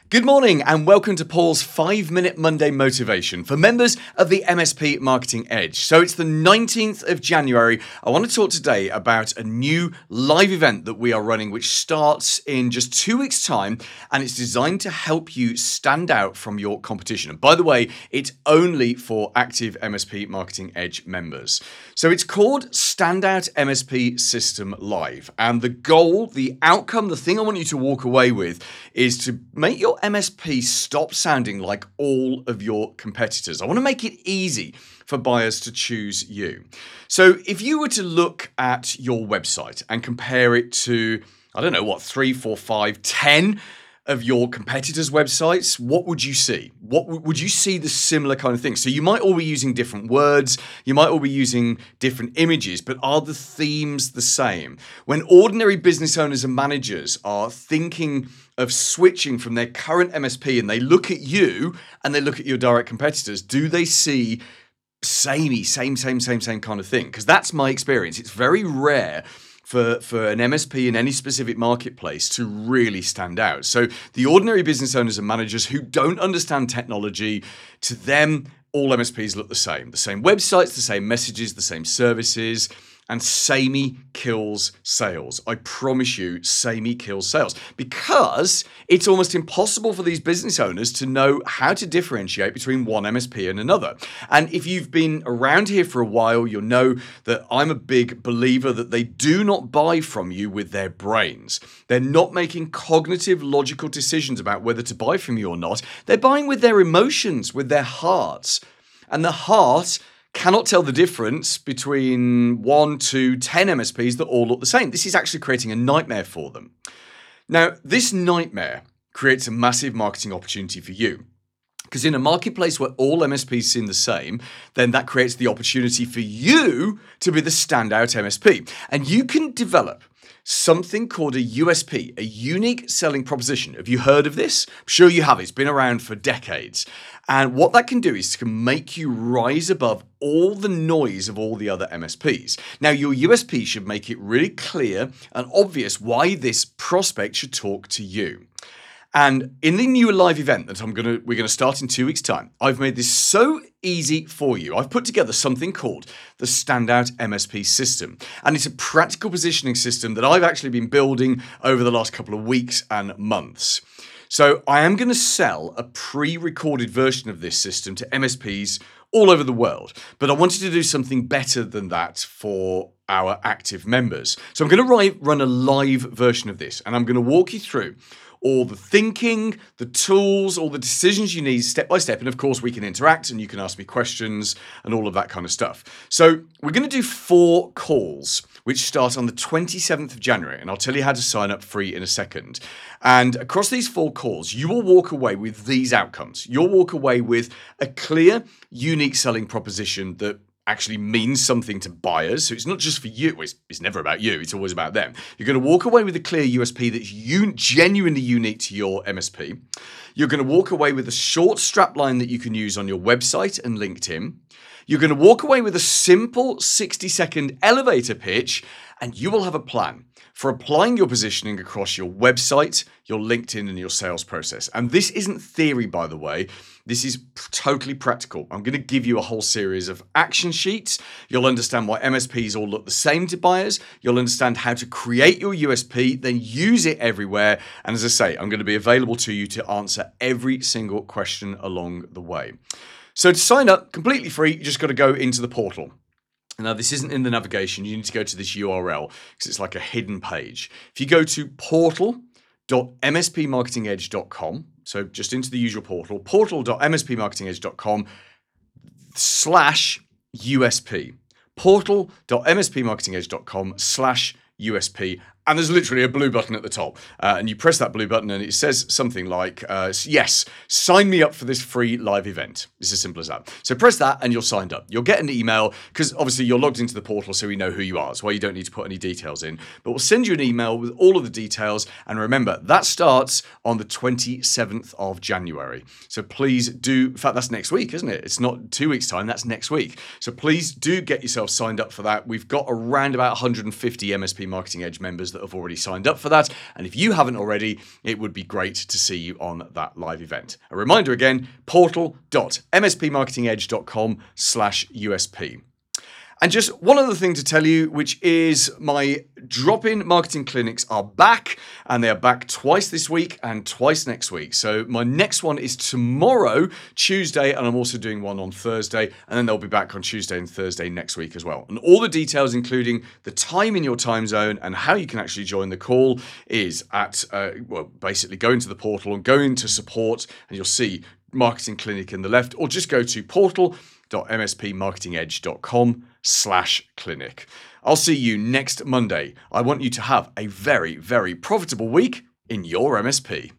Good morning and welcome to Paul's 5-Minute Monday Motivation for members of the MSP Marketing Edge. So it's the 19th of January. I want to talk today about a new live event that we are running which starts in just 2 weeks' time, and it's designed to help you stand out from your competition. And by the way, it's only for active MSP Marketing Edge members. So it's called Standout MSP System Live, and the goal, the outcome, the thing I want you to walk away with is to make your MSP stop sounding like all of your competitors. I want to make it easy for buyers to choose you. So if you were to look at your website and compare it to, 3, 4, 5, 10 of your competitors' websites, what would you see? Would you see the similar kind of thing? So you might all be using different words, you might all be using different images, but are the themes the same? When ordinary business owners and managers are thinking of switching from their current MSP and they look at you and they look at your direct competitors, do they see same kind of thing? Because that's my experience. It's very rare for an MSP in any specific marketplace to really stand out. So the ordinary business owners and managers who don't understand technology, to them, all MSPs look the same. The same websites, the same messages, the same services, and samey kills sales. I promise you, samey kills sales, because it's almost impossible for these business owners to know how to differentiate between one MSP and another. And if you've been around here for a while, you'll know that I'm a big believer that they do not buy from you with their brains. They're not making cognitive, logical decisions about whether to buy from you or not. They're buying with their emotions, with their hearts. And the heart cannot tell the difference between 1 to 10 MSPs that all look the same. This is actually creating a nightmare for them. Now, this nightmare creates a massive marketing opportunity for you. Because in a marketplace where all MSPs seem the same, then that creates the opportunity for you to be the standout MSP. And you can develop something called a USP, a unique selling proposition. Have you heard of this? I'm sure you have. It's been around for decades. And what that can do is it can make you rise above all the noise of all the other MSPs. Now, your USP should make it really clear and obvious why this prospect should talk to you. And in the new live event that we're going to start in 2 weeks' time, I've made this so easy for you. I've put together something called the Standout MSP System. And it's a practical positioning system that I've actually been building over the last couple of weeks and months. So I am going to sell a pre-recorded version of this system to MSPs all over the world. But I wanted to do something better than that for our active members. So I'm going to run a live version of this, and I'm going to walk you through all the thinking, the tools, all the decisions you need step by step. And of course, we can interact and you can ask me questions and all of that kind of stuff. So we're going to do 4 calls, which start on the 27th of January. And I'll tell you how to sign up free in a second. And across these 4 calls, you will walk away with these outcomes. You'll walk away with a clear, unique selling proposition that actually means something to buyers. So it's not just for you. It's never about you. It's always about them. You're going to walk away with a clear USP that's genuinely unique to your MSP. You're going to walk away with a short strapline that you can use on your website and LinkedIn. You're going to walk away with a simple 60-second elevator pitch, and you will have a plan for applying your positioning across your website, your LinkedIn, and your sales process. And this isn't theory, by the way. This is totally practical. I'm going to give you a whole series of action sheets. You'll understand why MSPs all look the same to buyers. You'll understand how to create your USP, then use it everywhere. And as I say, I'm going to be available to you to answer every single question along the way. So to sign up, completely free, you just got to go into the portal. Now, this isn't in the navigation. You need to go to this URL because it's like a hidden page. If you go to portal.mspmarketingedge.com, so just into the usual portal.mspmarketingedge.com/USP, portal.mspmarketingedge.com/USP. And there's literally a blue button at the top. And you press that blue button and it says something like, yes, sign me up for this free live event. It's as simple as that. So press that and you're signed up. You'll get an email because obviously you're logged into the portal so we know who you are. That's why you don't need to put any details in. But we'll send you an email with all of the details. And remember, that starts on the 27th of January. So please do, in fact, that's next week, isn't it? It's not 2 weeks' time, that's next week. So please do get yourself signed up for that. We've got around about 150 MSP Marketing Edge members that that have already signed up for that. And if you haven't already, it would be great to see you on that live event. A reminder again, portal.mspmarketingedge.com/USP. And just one other thing to tell you, which is my drop-in marketing clinics are back, and they are back twice this week and twice next week. So my next one is tomorrow, Tuesday, and I'm also doing one on Thursday, and then they'll be back on Tuesday and Thursday next week as well. And all the details, including the time in your time zone and how you can actually join the call, is at, basically go into the portal and go into support, and you'll see Marketing Clinic in the left, or just go to portal.mspmarketingedge.com/clinic. I'll see you next Monday. I want you to have a very, very profitable week in your MSP.